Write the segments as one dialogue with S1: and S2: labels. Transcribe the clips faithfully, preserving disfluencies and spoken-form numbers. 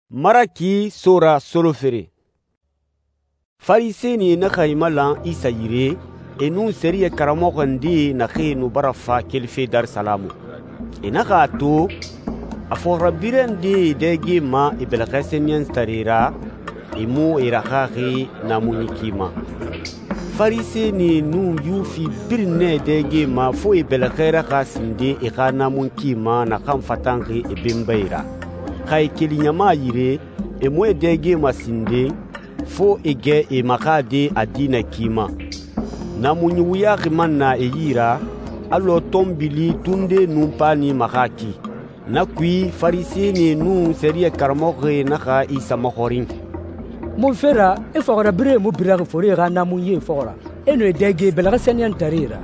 S1: Maraki sora solofere. Fariseni na khaymalan Isa yire enu seriye karamogondi na khinu barafa kelfe Dar Salamu. Ina gato aforabirendi degi ma ibelgasenyan starira imu irakhi na munikima. Fariseni nu yufi birne degi ma fo ibelgera khasinde ikana munkima na kamfatangi ibimbeira. Kay kilinyama yire e mwe dege masinde fo ege e makade adina kima na munyuya kimanna e yira alo tombili tunde numpani makaki na kui fariseni nu seriye karmoge na ka Isa mohorin
S2: mon fera e fora bre mo bira fori ga na munye fora eno dege belaga senyan tarira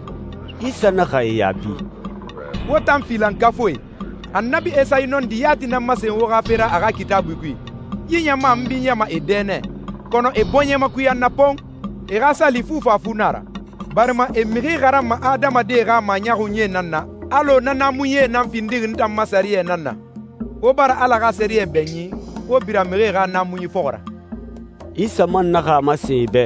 S1: Isa na ka yabi
S3: wotam filan kafoi annabi esai non diyati na mase woga pera aga kitabu kui yinya ma mbinya ma edene kono e bonye ma kuya na pon e gasa lifufa funara barma e miri garama adama de ga ma nyahu nye nanna alo nana muye nan findir ntam masariye nanna o bara ala ga seriye benyi o bira miri ga na munyi fogora
S1: Isa man na ga masebe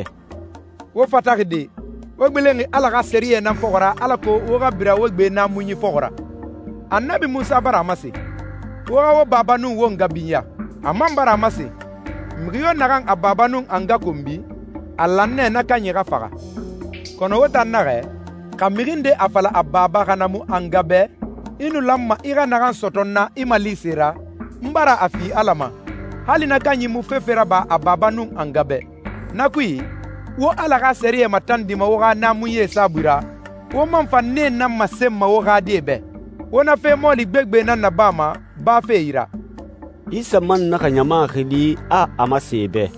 S3: o fatakde o gbelengi ala ga seriye nan fogora ala ko o ga bira o gbe na munyi fogora annabi Musa bara mase woga wo babanu wo ngabinya amman bara mase mriyo nagan ababanu anga kombi alanne na kanyega faga kono wota nare kamirinde afala ababa kanamu angabe inu lamma ira nagan sotonna imalisira mbara afi alama hali na kanyimu fefera ba ababanu angabe nakui wo alaga seriye matandima woga namuye sabura wo manfanne na masemma woga debe wona fe moli gbegbe na nabama ba fe ira
S1: Isa man na kanyama khili a amasebe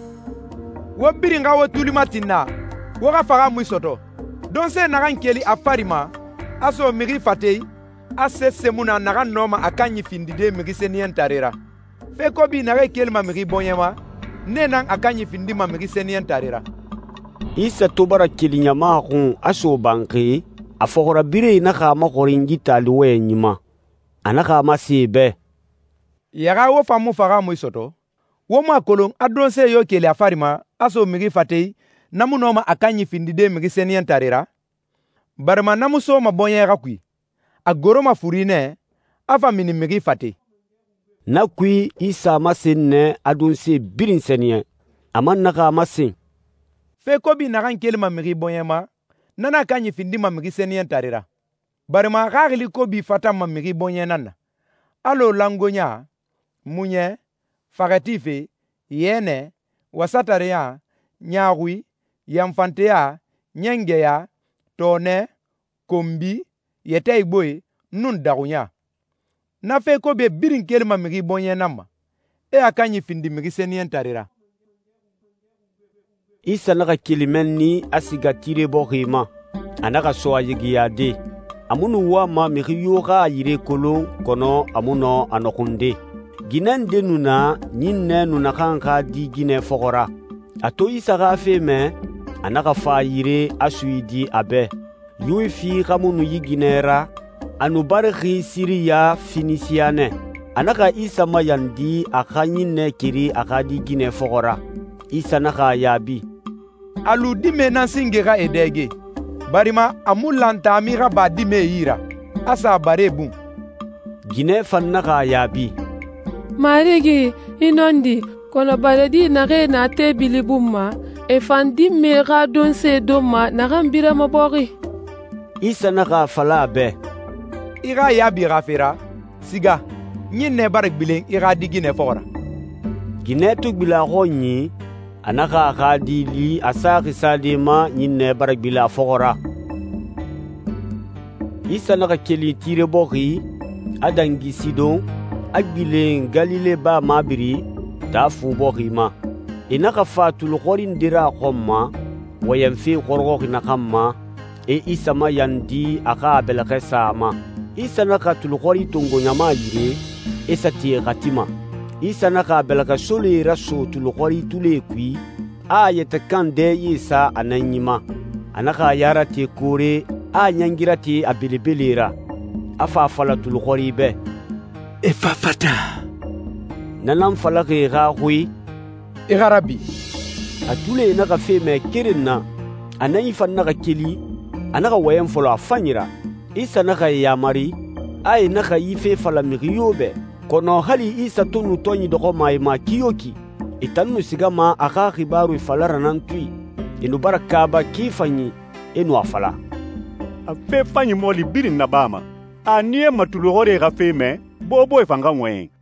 S3: wo biringa wo tulimatina wo ga faga muisoto don se na kankeli afarima aso miri fatei ase semuna na kan noma akanyi findide miri senien tarera fe ko bi na kelma miri bonyema nenan akanyi findima miri senien tarera
S1: Isa tobara kilinyama kun aso banki afogora bire na ka makoringi taliwe nyima anaka masibe
S3: yaga wo famu faga muisoto wo ma kolon adonse yo kele afarima aso migi fatei namu noma akanyi findide migi senien tarira barma namu so ma bonye rakui agoro ma furine afa mini migi fatei
S1: na kui Isa masinne adonse birin senien aman naka masin
S3: fe ko bi na kan kelma migi bonye ma nana kanyi findi ma migi senien tarira barima gagli ko bi fata ma migi bonye nana alo langonya munye fagatife yene wasataria nyagui yamfantea nyengeya tone kombi yetay boy nun dagunya na fe ko be birin kelma migi bonye nama e akanyi findi migi senien tarira
S1: Isa naka kilimenni asiga tire bohima anaka soa yigiyade amunu wa ma migi yoga yire kolon kono amuno anokunde ginan denuna nyinne nuna kanka di gine fogora ato Isa ga feme anaka fa yire asuidi abe yuifi kamunu yiginera anu barhi siriya finisiane anaka Isa mayandi akanyinne kiri akadi gine fogora Isa naka yabi
S3: alu dime nan singera edege barima amulanta amira ba dime yira asa barebu
S1: gine fannaka yabi
S4: marigi inondi kono baledi nage na te bilibumma e fandi mega don se doma nagambira mabori
S1: Isa naka fala be
S3: ira yabi rafira siga nyinne barak bilen ira digine fora
S1: gine tu bila gonyi anaka khadili asaki sadema nyinne barak bila fogora Isa naka keli tire boki adangi sidon agbilen Galile ba mabiri tafu boki ma inaka fatul qorin dira khomma wayamfi qorgo nakamma e Isa ma yandi aka belaka sama Isa naka tul qori tongo nyama yire esati gatima Isa naka belaka sole raso tulukori tulekwi a yetakande Isa ananyima anaka yara te kore a nyangira te abilibelera afa fala tulukori be
S5: efafata
S1: nanan falake ga hui
S3: i ga rabi
S1: a tule na ga fe me kirin na anan yi fan na ga kili anaga wayan folo a fanyira isa na ga yamari ai na ga yi fe fala miyobe kono hali isa tunu tonyi dogo mai ma kiyoki itannu sigama aka khibaru falara nan tui inu barakaba kifanyi inu afala
S5: a fe fanyi moli birin na bama a niye matulu hore ga fe me bobo e fanga mwen